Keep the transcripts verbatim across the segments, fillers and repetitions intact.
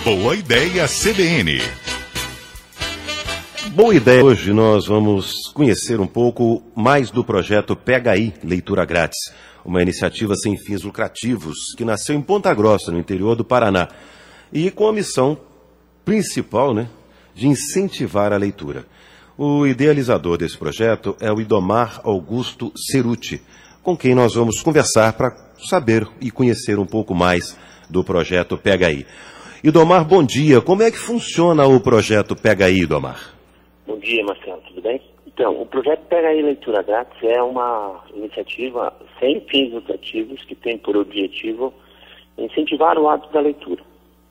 Boa Ideia C B N. Boa ideia. Hoje nós vamos conhecer um pouco mais do projeto Pega Aí, Leitura Grátis, uma iniciativa sem fins lucrativos que nasceu em Ponta Grossa, no interior do Paraná, e com a missão principal, né, de incentivar a leitura. O idealizador desse projeto é o Idomar Augusto Ceruti, com quem nós vamos conversar para saber e conhecer um pouco mais do projeto Pega Aí. Idomar, bom dia. Como é que funciona o projeto Pega Aí, Idomar? Bom dia, Marcelo. Tudo bem? Então, o projeto Pega Aí Leitura Grátis é uma iniciativa sem fins lucrativos que tem por objetivo incentivar o hábito da leitura.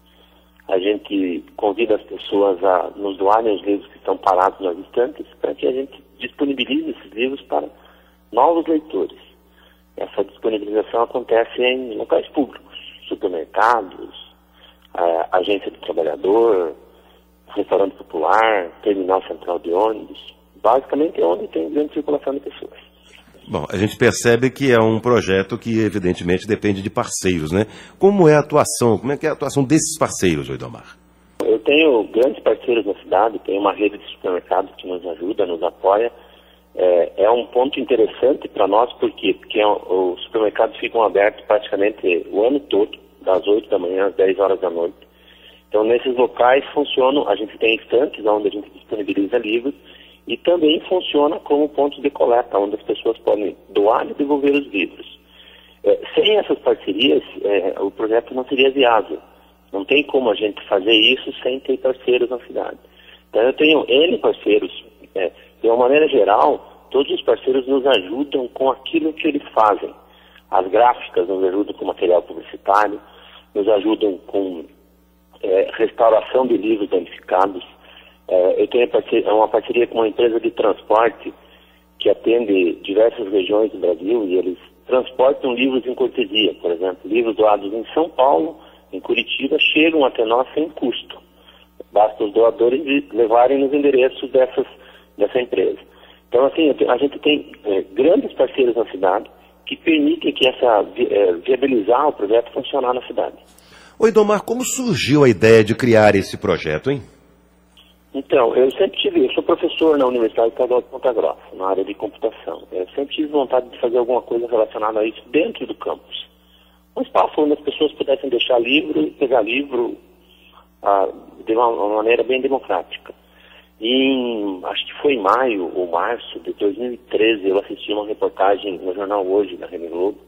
A gente convida as pessoas a nos doarem os livros que estão parados nas estantes para que a gente disponibilize esses livros para novos leitores. Essa disponibilização acontece em locais públicos, supermercados, a agência do trabalhador, restaurante popular, terminal central de ônibus, basicamente é onde tem grande circulação de pessoas. Bom, a gente percebe que é um projeto que evidentemente depende de parceiros, né? Como é a atuação, como é que é a atuação desses parceiros, Idomar? Eu tenho grandes parceiros na cidade, tenho uma rede de supermercados que nos ajuda, nos apoia. É, é um ponto interessante para nós, por quê? Porque os supermercados ficam abertos praticamente o ano todo, das oito da manhã às dez horas da noite. Então, nesses locais funcionam, a gente tem estantes onde a gente disponibiliza livros e também funciona como ponto de coleta, onde as pessoas podem doar e devolver os livros. É, sem essas parcerias, é, o projeto não seria viável. Não tem como a gente fazer isso sem ter parceiros na cidade. Então, eu tenho N parceiros. É, de uma maneira geral, todos os parceiros nos ajudam com aquilo que eles fazem. As gráficas nos ajudam com material publicitário, nos ajudam com é, restauração de livros danificados. É, eu tenho parceria, uma parceria com uma empresa de transporte que atende diversas regiões do Brasil e eles transportam livros em cortesia. Por exemplo, livros doados em São Paulo, em Curitiba, chegam até nós sem custo. Basta os doadores levarem nos endereços dessas, dessa empresa. Então, assim, a gente tem é, grandes parceiros na cidade que permitem que essa, é, viabilizar o projeto funcionar na cidade. Oi, Idomar, como surgiu a ideia de criar esse projeto, hein? Então, eu sempre tive, eu sou professor na Universidade Estadual de Ponta Grossa, na área de computação. Eu sempre tive vontade de fazer alguma coisa relacionada a isso dentro do campus. Um espaço onde as pessoas pudessem deixar livro e pegar livro ah, de uma, uma maneira bem democrática. E em, acho que foi em maio ou março de dois mil e treze, eu assisti uma reportagem no jornal Hoje, da Rede Globo,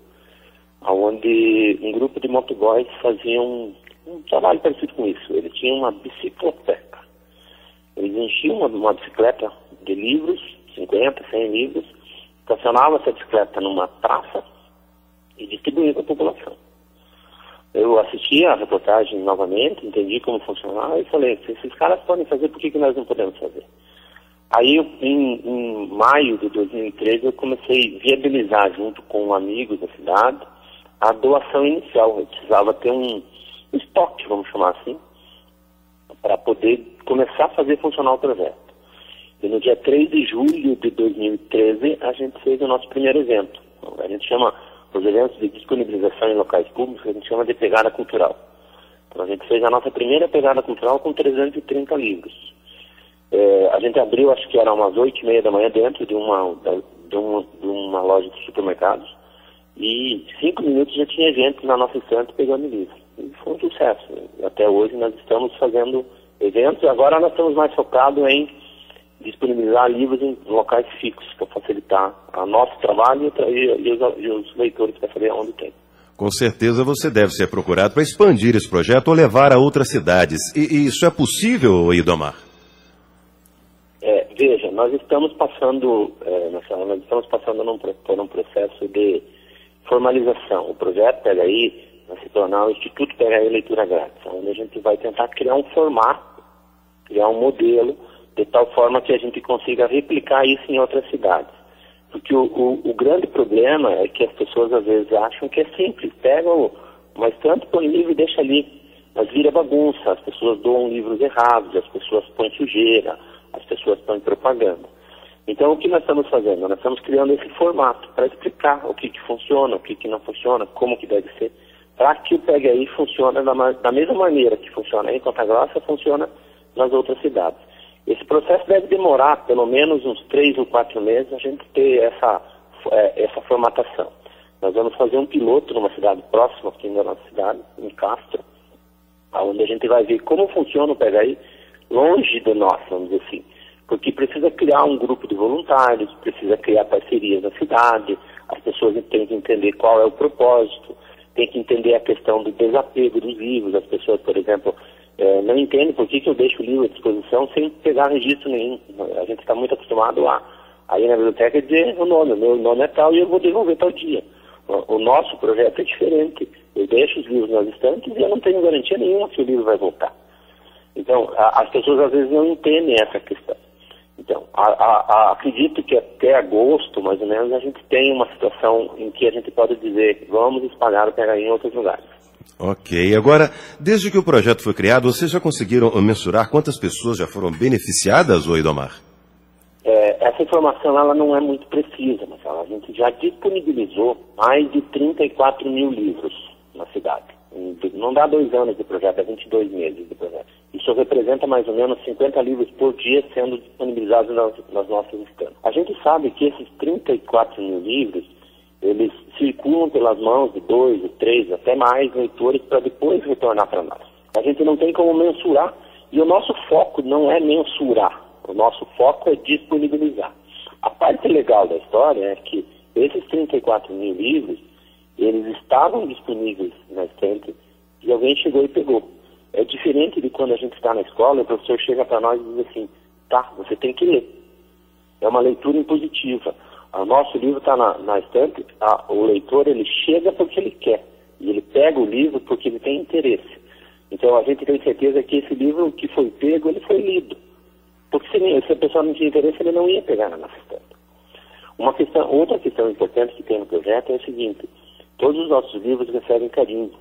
onde um grupo de motoboys fazia um, um trabalho parecido com isso. Eles tinham uma bicicloteca. Eles enchiam uma, uma bicicleta de livros, cinquenta, cem livros, estacionavam essa bicicleta numa praça e distribuíam para a população. Eu assisti a reportagem novamente, entendi como funcionava e falei, se esses caras podem fazer, por que, que nós não podemos fazer? Aí, eu, em, em maio de dois mil e treze, eu comecei a viabilizar, junto com amigos da cidade, a doação inicial. Eu precisava ter um estoque, vamos chamar assim, para poder começar a fazer funcionar o projeto. E no dia três de julho de dois mil e treze, a gente fez o nosso primeiro evento. A gente chama os eventos de disponibilização em locais públicos, a gente chama de pegada cultural. Então a gente fez a nossa primeira pegada cultural com trezentos e trinta livros. É, a gente abriu, acho que era umas oito e meia da manhã, dentro de uma, de uma, de uma loja de supermercados, e cinco minutos já tinha gente na nossa estante pegando livros. E foi um sucesso. Até hoje nós estamos fazendo eventos, agora nós estamos mais focados em disponibilizar livros em locais fixos para facilitar o nosso trabalho e, e, os, e os leitores para saber onde tem. Com certeza você deve ser procurado para expandir esse projeto ou levar a outras cidades. E, e isso é possível, Idomar? É, veja, nós estamos passando, é, nós estamos passando num, por um processo de formalização. O projeto Pega Aí vai se tornar o Instituto Pega Aí Leitura Grátis, onde a gente vai tentar criar um formato, criar um modelo, de tal forma que a gente consiga replicar isso em outras cidades. Porque o, o, o grande problema é que as pessoas às vezes acham que é simples, pegam uma estante, põe livro e deixa ali, mas vira bagunça, as pessoas doam livros errados, as pessoas põem sujeira, as pessoas põem propaganda. Então o que nós estamos fazendo? Nós estamos criando esse formato para explicar o que, que funciona, o que, que não funciona, como que deve ser, para que o Pega Aí funcione da, da mesma maneira que funciona em Ponta Grossa, funciona nas outras cidades. Esse processo deve demorar pelo menos uns três ou quatro meses a gente ter essa, é, essa formatação. Nós vamos fazer um piloto numa cidade próxima aqui da nossa cidade, em Castro, onde a gente vai ver como funciona o Pega Aí longe de nós, vamos dizer assim. Porque precisa criar um grupo de voluntários, precisa criar parcerias na cidade, as pessoas têm que entender qual é o propósito, tem que entender a questão do desapego dos livros. As pessoas, por exemplo, é, não entendem por que, que eu deixo o livro à disposição sem pegar registro nenhum. A gente está muito acostumado a, a ir na biblioteca e dizer o nome, o meu nome é tal e eu vou devolver tal dia. O, o nosso projeto é diferente. Eu deixo os livros nas estantes e eu não tenho garantia nenhuma que o livro vai voltar. Então, a, as pessoas às vezes não entendem essa questão. Então, a, a, a, acredito que até agosto, mais ou menos, a gente tem uma situação em que a gente pode dizer, vamos espalhar o Pega Aí em outros lugares. Ok. Agora, desde que o projeto foi criado, vocês já conseguiram mensurar quantas pessoas já foram beneficiadas, ô Idomar? É, essa informação ela não é muito precisa, mas a gente já disponibilizou mais de trinta e quatro mil livros na cidade. Não dá dois anos de projeto, é vinte e dois meses de projeto. Isso representa mais ou menos cinquenta livros por dia sendo disponibilizados nas, nas nossas estantes. A gente sabe que esses trinta e quatro mil livros, eles circulam pelas mãos de dois, de três, até mais leitores para depois retornar para nós. A gente não tem como mensurar e o nosso foco não é mensurar, o nosso foco é disponibilizar. A parte legal da história é que esses trinta e quatro mil livros, eles estavam disponíveis na estante e alguém chegou e pegou. É diferente de quando a gente está na escola e o professor chega para nós e diz assim, tá, você tem que ler. É uma leitura impositiva. O nosso livro está na, na estante, a, o leitor ele chega porque ele quer. E ele pega o livro porque ele tem interesse. Então a gente tem certeza que esse livro que foi pego, ele foi lido. Porque se, se a pessoa não tinha interesse, ele não ia pegar na nossa estante. Uma questão, outra questão importante que tem no projeto é o seguinte, todos os nossos livros recebem carimbo.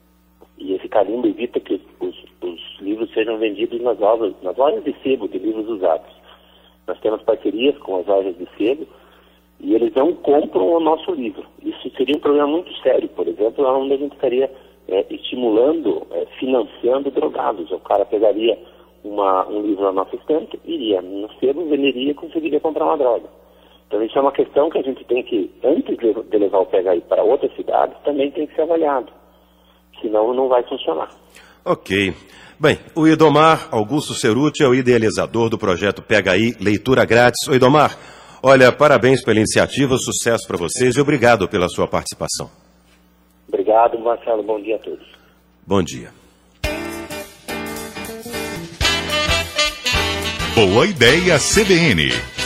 E esse carimbo evita que os, os livros sejam vendidos nas lojas, nas lojas de sebo de livros usados. Nós temos parcerias com as lojas de sebo e eles não compram o nosso livro. Isso seria um problema muito sério, por exemplo, onde a gente estaria é, estimulando, é, financiando drogados. O cara pegaria uma, um livro na nossa estante, iria no sebo, venderia e conseguiria comprar uma droga. Então isso é uma questão que a gente tem que, antes de levar o Pega Aí para outras cidades, também tem que ser avaliado. Senão não vai funcionar. Ok. Bem, o Idomar Augusto Cerutti é o idealizador do projeto Pega Aí Leitura Grátis. Ô Idomar, olha, parabéns pela iniciativa, sucesso para vocês e obrigado pela sua participação. Obrigado, Marcelo. Bom dia a todos. Bom dia. Boa Ideia C B N.